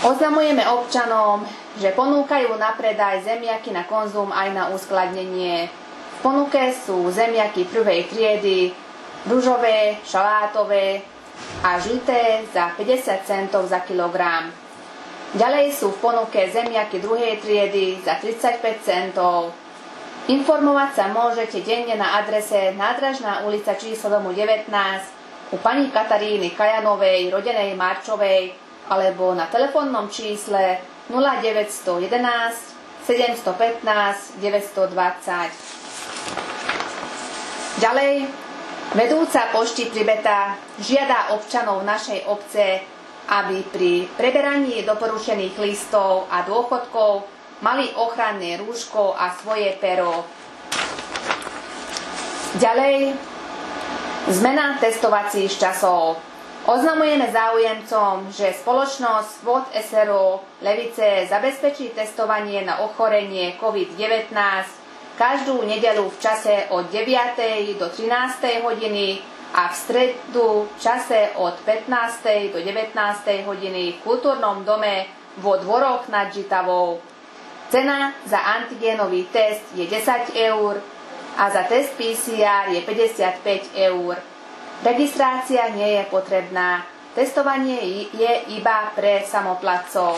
Oznamujeme občanom, že ponúkajú na predaj zemiaky na konzum aj na uskladnenie. V ponuke sú zemiaky prvej triedy, ružové, šalátové a žlté za 50 centov za kilogram. Ďalej sú v ponuke zemiaky druhej triedy za 35 centov. Informovať sa môžete denne na adrese Nádražná ulica číslo domu 19 u pani Kataríny Kajanovej, rodenej Marčovej, alebo na telefónnom čísle 0911 715 920. Ďalej, vedúca pošty Pribeta žiada občanov našej obce, aby pri preberaní doporučených listov a dôchodkov mali ochranné rúško a svoje pero. Ďalej, zmena testovacích časov. Oznamujeme záujemcom, že spoločnosť SWOT SRO Levice zabezpečí testovanie na ochorenie COVID-19 každú nedeľu v čase od 9. do 13. hodiny a v stredu v čase od 15. do 19. hodiny v kultúrnom dome vo Dvoroch nad Žitavou. Cena za antigénový test je 10 eur a za test PCR je 55 eur. Registrácia nie je potrebná. Testovanie je iba pre samoplatcov.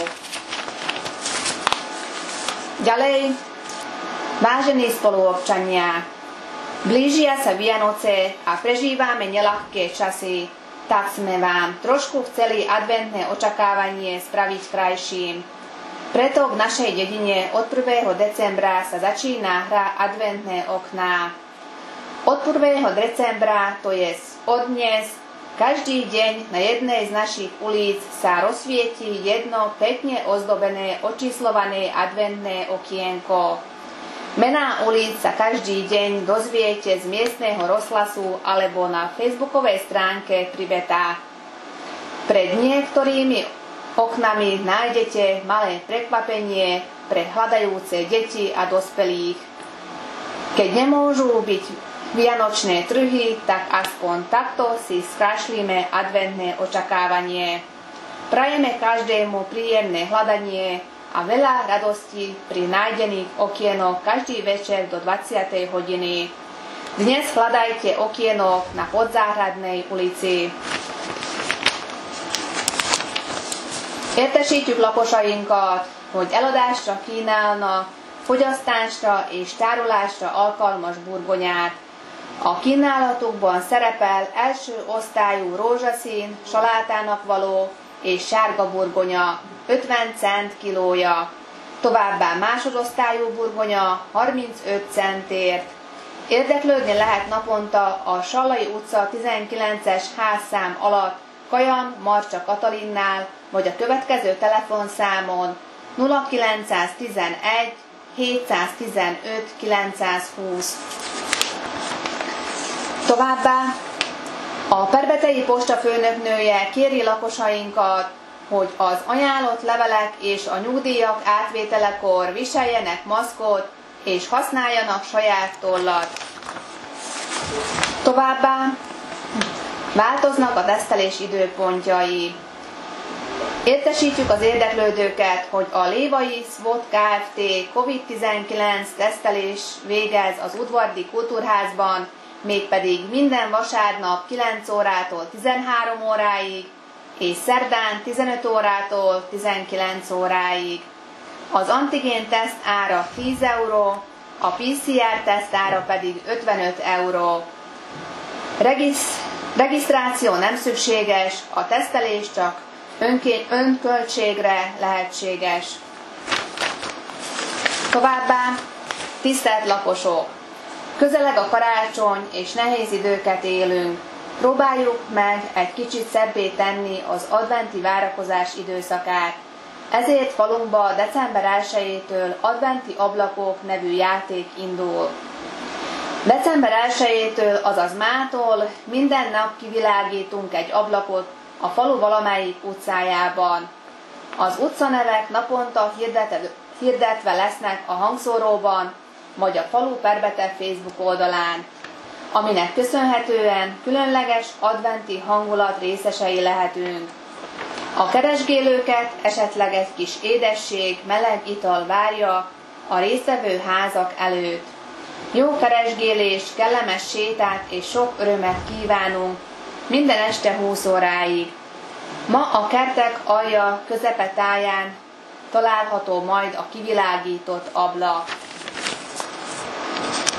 Ďalej, vážení spoluobčania, blížia sa Vianoce a prežívame neľahké časy, tak sme vám trošku chceli adventné očakávanie spraviť krajším. Preto v našej dedine od 1. decembra sa začína hra adventné okná. Od 1. decembra, to je od dnes, každý deň na jednej z našich ulic sa rozsvieti jedno pekne ozdobené, očíslované adventné okienko. Mená ulic sa každý deň dozviete z miestneho rozhlasu alebo na facebookovej stránke Pribeta. Pred niektorými oknami nájdete malé prekvapenie pre hľadajúce deti a dospelých. Keď nemôžu byť vianočné trhy, tak aspoň takto si skrášlíme adventné očakávanie. Prajeme každému príjemné hľadanie a veľa radostí pri nájdených okienok každý večer do 20. hodiny. Dnes hľadajte okienok na Podzáhradnej ulici. Értesítjük lakosainkat, hogy eladásra kínálnak fogyasztásra és tárolásra alkalmas burgonyát. A kínálatukban szerepel első osztályú rózsaszín, salátának való és sárga burgonya 50 cent kilója. Továbbá másodosztályú burgonya 35 centért. Érdeklődni lehet naponta a Sallai utca 19-es házszám alatt Kajan Marcsa Katalinnál, vagy a következő telefonszámon 0911 715 920. Továbbá a perbetei posta főnöknője kéri lakosainkat, hogy az ajánlott levelek és a nyugdíjak átvételekor viseljenek maszkot és használjanak saját tollat. Továbbá változnak a tesztelés időpontjai. Értesítjük az érdeklődőket, hogy a Lévai SWOT Kft. COVID-19 tesztelés végez az Udvardi Kultúrházban, mégpedig minden vasárnap 9 órától 13 óráig, és szerdán 15 órától 19 óráig. Az antigén teszt ára 10 euró, a PCR teszt ára pedig 55 euró. Regisztráció nem szükséges, a tesztelés csak önköltségre lehetséges. Továbbá, tisztelt lakosok! Közeleg a karácsony és nehéz időket élünk. Próbáljuk meg egy kicsit szebbé tenni az adventi várakozás időszakát. Ezért falunkba december 1-től Adventi Ablakok nevű játék indul. December 1-től, azaz mától minden nap kivilágítunk egy ablakot a falu valamelyik utcájában. Az utcanevek naponta hirdetve lesznek a hangszóróban, vagy a falu Perbete Facebook oldalán, aminek köszönhetően különleges adventi hangulat részesei lehetünk. A keresgélőket esetleg egy kis édesség, meleg ital várja a résztvevő házak előtt. Jó keresgélést, kellemes sétát és sok örömet kívánunk minden este 20 óráig. Ma a kertek alja közepe táján található majd a kivilágított ablak.